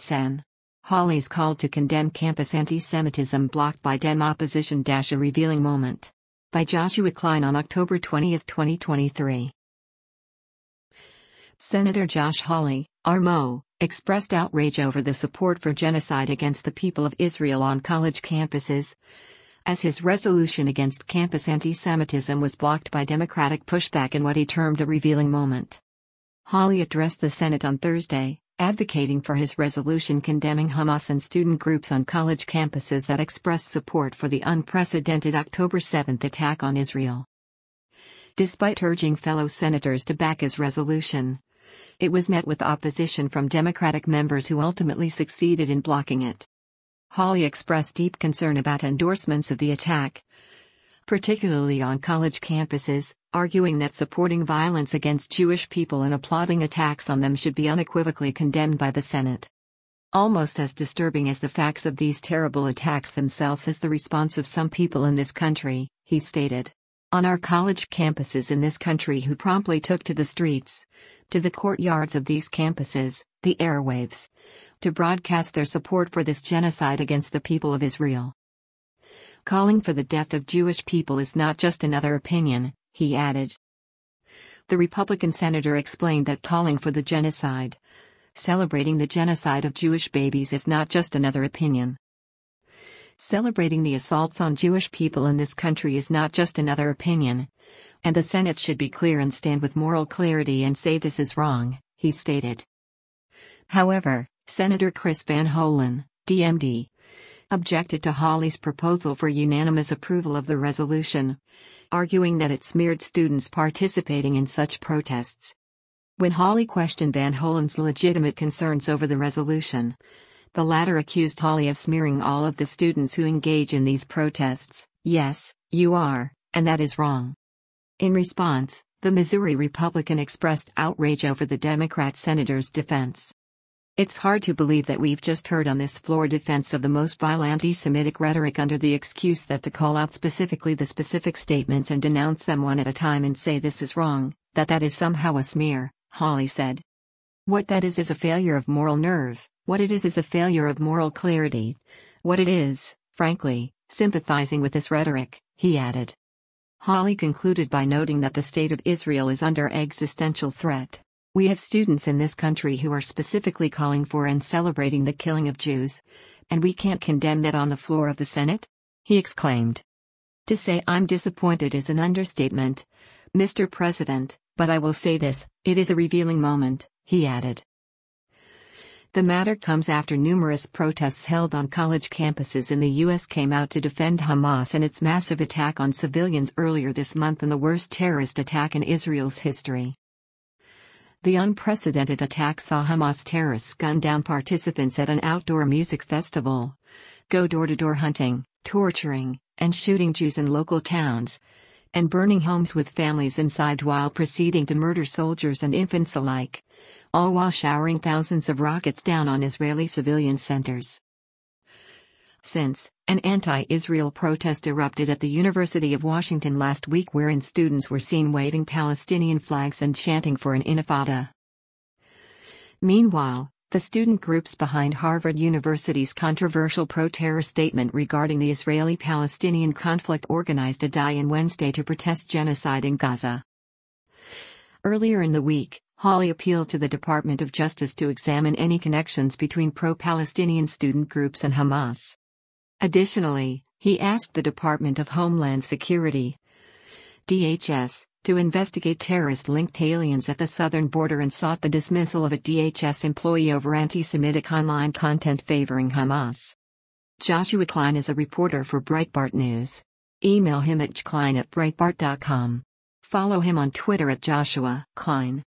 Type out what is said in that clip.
Sen. Hawley's call to condemn campus anti-Semitism blocked by Dem opposition. A revealing moment. By Joshua Klein on October 20, 2023. Senator Josh Hawley, RMO, expressed outrage over the support for genocide against the people of Israel on college campuses, as his resolution against campus anti-Semitism was blocked by Democratic pushback in what he termed a revealing moment. Hawley addressed the Senate on Thursday, advocating for his resolution condemning Hamas and student groups on college campuses that expressed support for the unprecedented October 7 attack on Israel. Despite urging fellow senators to back his resolution, it was met with opposition from Democratic members who ultimately succeeded in blocking it. Hawley expressed deep concern about endorsements of the attack, particularly on college campuses, arguing that supporting violence against Jewish people and applauding attacks on them should be unequivocally condemned by the Senate. Almost as disturbing as the facts of these terrible attacks themselves is the response of some people in this country, he stated. On our college campuses in this country who promptly took to the streets, to the courtyards of these campuses, the airwaves, to broadcast their support for this genocide against the people of Israel. Calling for the death of Jewish people is not just another opinion, he added. The Republican senator explained that calling for the genocide, celebrating the genocide of Jewish babies is not just another opinion. Celebrating the assaults on Jewish people in this country is not just another opinion, and the Senate should be clear and stand with moral clarity and say this is wrong, he stated. However, Senator Chris Van Hollen, DMD, objected to Hawley's proposal for unanimous approval of the resolution, arguing that it smeared students participating in such protests. When Hawley questioned Van Hollen's legitimate concerns over the resolution, the latter accused Hawley of smearing all of the students who engage in these protests. Yes, you are, and that is wrong. In response, the Missouri Republican expressed outrage over the Democrat senator's defense. It's hard to believe that we've just heard on this floor defense of the most vile anti-Semitic rhetoric under the excuse that to call out specifically the specific statements and denounce them one at a time and say this is wrong, that is somehow a smear, Hawley said. What that is a failure of moral nerve, what it is a failure of moral clarity, what it is, frankly, sympathizing with this rhetoric, he added. Hawley concluded by noting that the state of Israel is under existential threat. We have students in this country who are specifically calling for and celebrating the killing of Jews, and we can't condemn that on the floor of the Senate? He exclaimed. To say I'm disappointed is an understatement, Mr. President, but I will say this, it is a revealing moment, he added. The matter comes after numerous protests held on college campuses in the U.S. came out to defend Hamas and its massive attack on civilians earlier this month and the worst terrorist attack in Israel's history. The unprecedented attack saw Hamas terrorists gun down participants at an outdoor music festival, go door-to-door hunting, torturing, and shooting Jews in local towns, and burning homes with families inside while proceeding to murder soldiers and infants alike, all while showering thousands of rockets down on Israeli civilian centers. Since, an anti-Israel protest erupted at the University of Washington last week wherein students were seen waving Palestinian flags and chanting for an intifada. Meanwhile, the student groups behind Harvard University's controversial pro-terror statement regarding the Israeli-Palestinian conflict organized a die-in Wednesday to protest genocide in Gaza. Earlier in the week, Hawley appealed to the Department of Justice to examine any connections between pro-Palestinian student groups and Hamas. Additionally, he asked the Department of Homeland Security, DHS, to investigate terrorist-linked aliens at the southern border and sought the dismissal of a DHS employee over anti-Semitic online content favoring Hamas. Joshua Klein is a reporter for Breitbart News. Email him at jklein@breitbart.com. Follow him on Twitter at Joshua Klein.